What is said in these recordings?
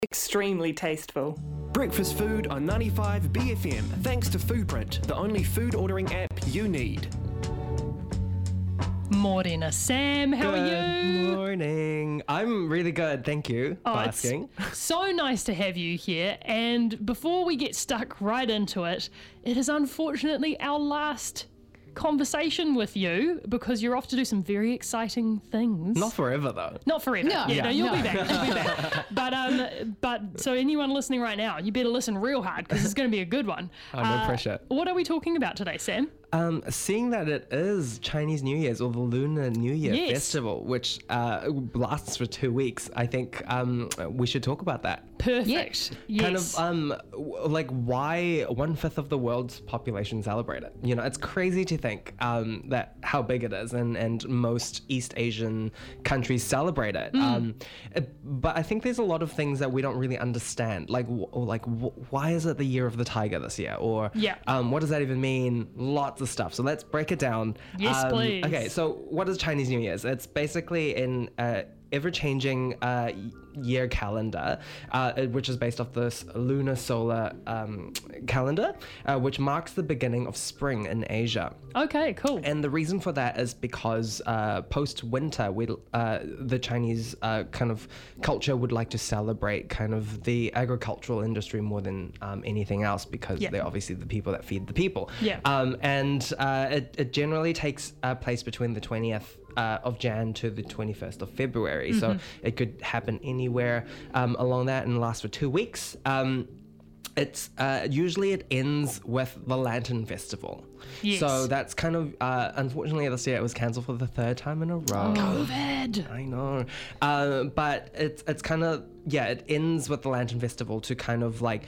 extremely tasteful. Breakfast food on 95 BFM, thanks to Foodprint, the only food ordering app you need. Morena Sam, how are you? Good morning. I'm really good, thank you for asking. It's so nice to have you here. And before we get stuck right into it, it is unfortunately our last conversation with you because you're off to do some very exciting things. Not forever though. Not forever. Yeah. You'll be back. You'll be back. But so anyone listening right now, you better listen real hard because it's going to be a good one. Oh, no pressure. What are we talking about today, Sam? Seeing that it is Chinese New Year's or the Lunar New Year Festival, which lasts for 2 weeks, I think we should talk about that. Perfect. Yes. Kind of like why 1/5 of the world's population celebrate it. You know, it's crazy to think that how big it is, and most East Asian countries celebrate it. But I think there's a lot of things that we don't really understand, like why is it the year of the tiger this year, or what does that even mean? Lots of stuff. So let's break it down. Yes, please. Okay, so what is Chinese New Year's? It's basically an ever-changing year calendar, which is based off this lunar solar calendar, which marks the beginning of spring in Asia. Okay, cool. And the reason for that is because post-winter, the Chinese kind of culture would like to celebrate kind of the agricultural industry more than anything else, because they're obviously the people that feed the people. And it generally takes place between the 20th of Jan to the 21st of February. So it could happen anywhere along that and last for 2 weeks. It's usually it ends with the Lantern Festival. Yes. So that's kind of unfortunately this year it was cancelled for the 3rd time in a row. COVID. I know. But it's kind of it ends with the Lantern Festival to kind of like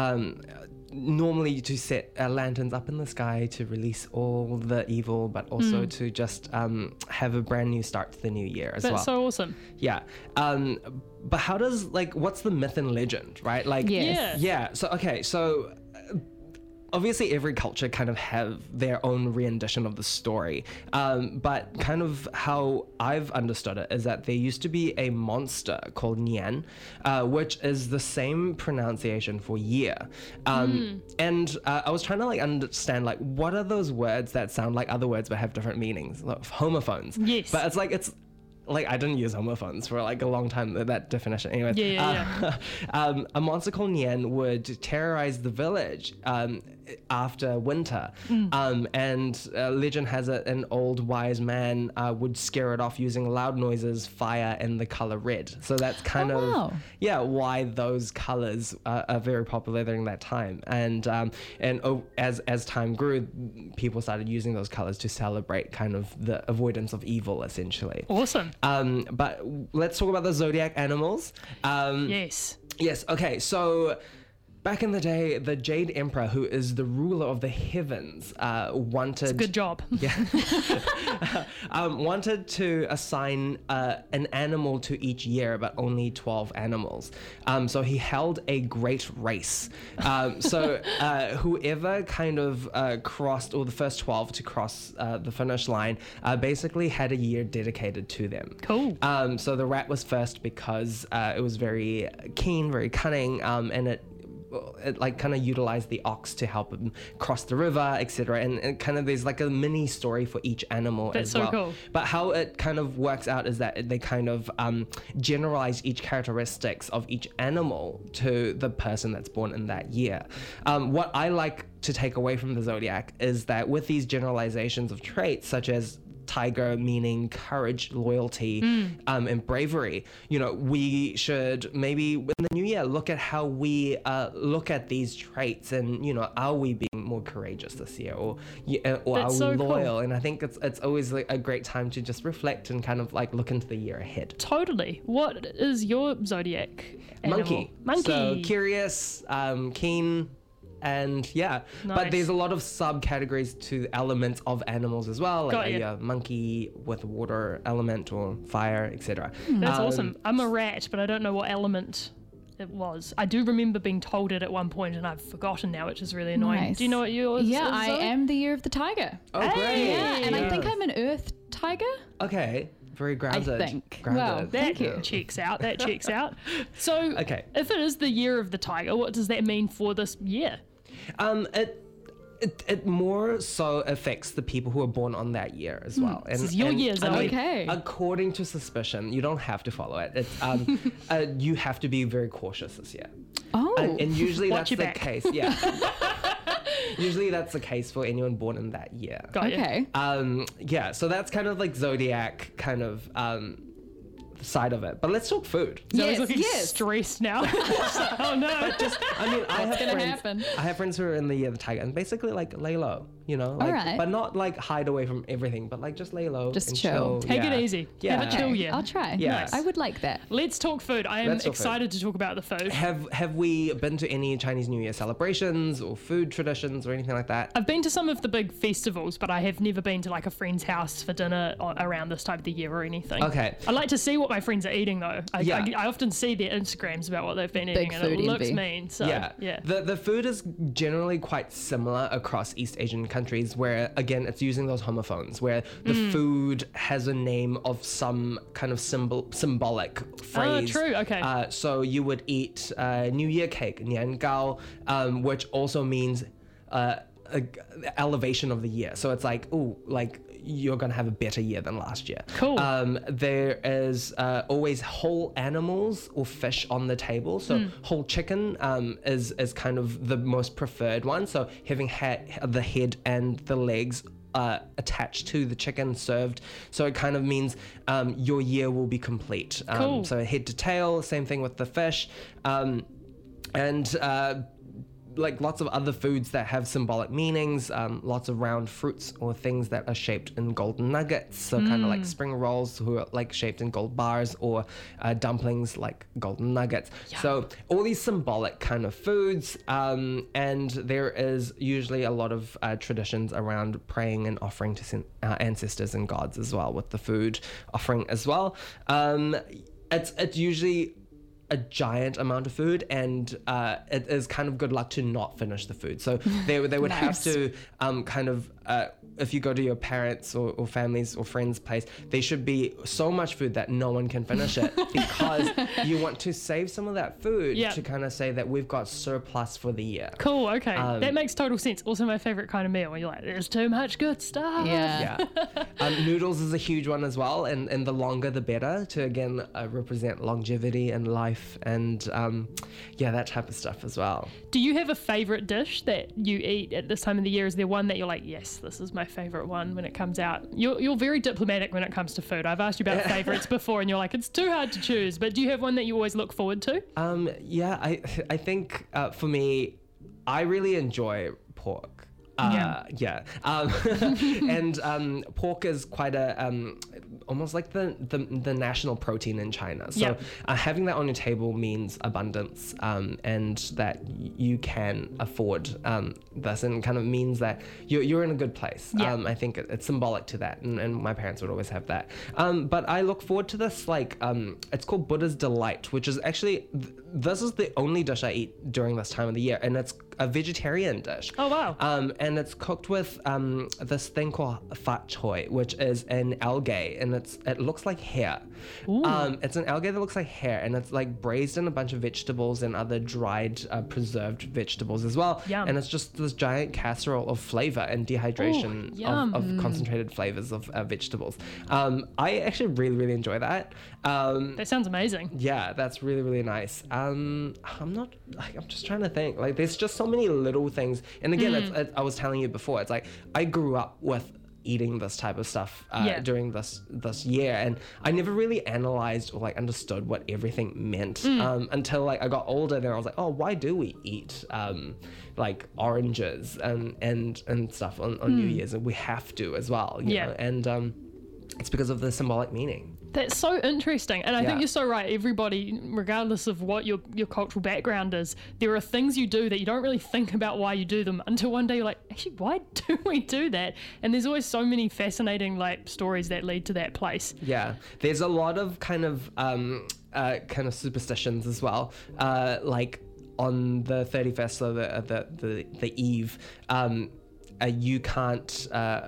normally to set lanterns up in the sky to release all the evil, but also to just have a brand new start to the new year as well. That's so awesome. Yeah. But how does, like, what's the myth and legend, right? Like, So, okay, so obviously every culture kind of have their own rendition of the story. But kind of how I've understood it is that there used to be a monster called Nian, which is the same pronunciation for year. And I was trying to like understand, like, what are those words that sound like other words but have different meanings? Like homophones. Yes. But it's like, I didn't use homophones for like a long time, that definition. Anyway, a monster called Nian would terrorize the village after winter. And legend has it an old wise man would scare it off using loud noises, fire, and the color red. So that's kind of why those colors are very popular during that time. And as time grew, people started using those colors to celebrate kind of the avoidance of evil, essentially. Awesome. But let's talk about the zodiac animals. Yes. Yes. Okay. So back in the day, the Jade Emperor, who is the ruler of the heavens, wanted... It's a good job. Wanted to assign an animal to each year, but only 12 animals. So he held a great race. So whoever kind of crossed, or the first 12 to cross the finish line, basically had a year dedicated to them. Cool. So the rat was first because it was very keen, very cunning, and it like kind of utilized the ox to help him cross the river, etc. And kind of there's like a mini story for each animal as well. That's so cool. But how it kind of works out is that they kind of generalize each characteristics of each animal to the person that's born in that year. What I like to take away from the zodiac is that with these generalizations of traits such as tiger meaning courage, loyalty, and bravery, you know, we should maybe in the new year look at how we look at these traits, and you know, are we being more courageous this year, or are we loyal? Cool. And I think it's always like a great time to just reflect and kind of like look into the year ahead. Totally. What is your zodiac animal? Monkey. So curious, keen. And but there's a lot of subcategories to elements of animals as well, like a monkey with water element or fire, etc. That's awesome. I'm a rat, but I don't know what element it was. I do remember being told it at one point, and I've forgotten now, which is really annoying. Nice. Do you know what yours is? Yeah, I am the year of the tiger. Oh, great. Yeah, and I think I'm an earth tiger. Okay. very grounded. I think. Grounded. Wow. That Thank you. checks out. That checks out. So, Okay. if it is the year of the tiger, what does that mean for this year? It more so affects the people who are born on that year as well. This is your year, Zoe. Okay. According to suspicion, you don't have to follow it. It's you have to be very cautious this year. Oh. And usually Watch that's your the back. case. Yeah. Usually that's the case for anyone born in that year. Got you. Okay. Yeah, so that's kind of like zodiac kind of side of it. But let's talk food. Zoe's Yes, looking yes. stressed now. Oh no. I mean, I have gonna friends. happen? I have friends who are in the year of the tiger, and basically like lay low, you know, like, Alright. but not like hide away from everything, but like just lay low, Just and chill. Take it yeah. easy. Yeah. Have a chill year. I'll try. Yeah. Nice. I would like that. Let's talk food. I am Let's talk food. excited to talk about the food. Have we been to any Chinese New Year celebrations or food traditions or anything like that? I've been to some of the big festivals, but I have never been to like a friend's house for dinner around this time of the year or anything. Okay. I like to see what my friends are eating though. Yeah. I often see their Instagrams about what they've been eating, and it food looks envy. mean. So yeah. The food is generally quite similar across East Asian countries, where again it's using those homophones, where the food has a name of some kind of symbolic phrase. true, okay. So you would eat New Year cake, nian gao, which also means elevation of the year. So it's like, ooh, like you're gonna have a better year than last year. Cool. There is always whole animals or fish on the table. So whole chicken is kind of the most preferred one. So having the head and the legs attached to the chicken served, so it kind of means your year will be complete. Cool. So head to tail, same thing with the fish, and like lots of other foods that have symbolic meanings, lots of round fruits or things that are shaped in golden nuggets, so kind of like spring rolls who are like shaped in gold bars, or dumplings like golden nuggets. So all these symbolic kind of foods, and there is usually a lot of traditions around praying and offering to ancestors and gods as well, with the food offering as well. It's usually a giant amount of food, and it is kind of good luck to not finish the food. So they would have Nice. to kind of if you go to your parents or families or friends' place, there should be so much food that no one can finish it, because you want to save some of that food Yeah. to kind of say that we've got surplus for the year. Cool. Okay, that makes total sense. Also, my favorite kind of meal when you're like, "There's too much good stuff." Yeah. Yeah. Noodles is a huge one as well, and the longer the better, to again represent longevity and life, and that type of stuff as well. Do you have a favorite dish that you eat at this time of the year? Is there one that you're like, yes, this is my favorite one when it comes out? You're very diplomatic when it comes to food. I've asked you about favorites before, and you're like, it's too hard to choose. But do you have one that you always look forward to? I think for me, I really enjoy pork. And pork is quite a almost like the national protein in China. So having that on your table means abundance, and that you can afford this, and kind of means that you're in a good place. I think it's symbolic to that, and my parents would always have that. But I look forward to this, like it's called Buddha's Delight, which is actually this is the only dish I eat during this time of the year, and it's a vegetarian dish. Oh, wow. And it's cooked with this thing called fat choy, which is an algae, and it looks like hair. It's an algae that looks like hair, and it's like braised in a bunch of vegetables and other dried, preserved vegetables as well. Yum. And it's just this giant casserole of flavor and dehydration of concentrated flavors of vegetables. I actually really, really enjoy that. That sounds amazing. Yeah, that's really, really nice. I'm just trying to think. Like, there's just so many little things. And again, I was telling you before, it's like I grew up with eating this type of stuff during this year, and I never really analyzed or like understood what everything meant until like I got older. Then I was like, oh, why do we eat like oranges and stuff on New Year's? And we have to as well, you know? And it's because of the symbolic meaning. That's so interesting. And I think Yeah. you're so right. Everybody, regardless of what your cultural background is, there are things you do that you don't really think about why you do them until one day you're like, actually, why do we do that? And there's always so many fascinating like stories that lead to that place. Yeah, there's a lot of kind of superstitions as well. Like on the 31st, so the eve, you can't.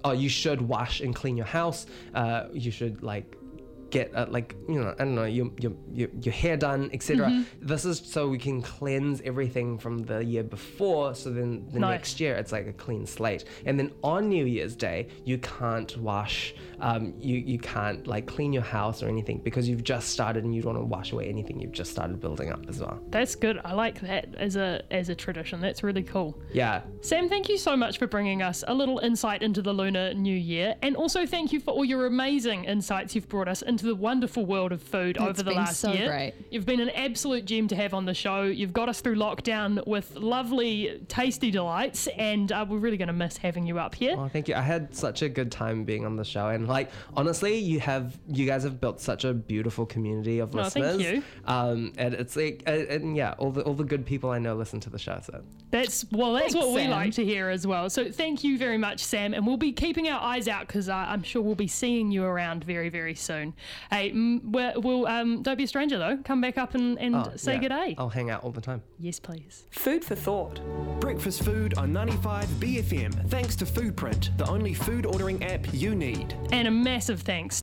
you should wash and clean your house. You should get I don't know, your hair done, etc. This is so we can cleanse everything from the year before, so then the next year it's like a clean slate. And then on New Year's Day you can't wash, you can't clean your house or anything, because you've just started and you don't want to wash away anything you've just started building up as well. That's good. I like that as a tradition. That's really cool. Yeah. Sam, thank you so much for bringing us a little insight into the Lunar New Year, and also thank you for all your amazing insights you've brought us into the wonderful world of food over the last year. Great. You've been an absolute gem to have on the show. You've got us through lockdown with lovely, tasty delights, and we're really going to miss having you up here. Oh, thank you. I had such a good time being on the show, and honestly, you guys have built such a beautiful community of listeners. Thank you. And it's all the good people I know listen to the show. So that's what we Sam. like to hear as well. So thank you very much, Sam, and we'll be keeping our eyes out, because I'm sure we'll be seeing you around very, very soon. Hey, we'll don't be a stranger though. Come back up and say good day. I'll hang out all the time. Yes, please. Food for thought. Breakfast food on 95 BFM, thanks to Foodprint, the only food ordering app you need. And a massive thanks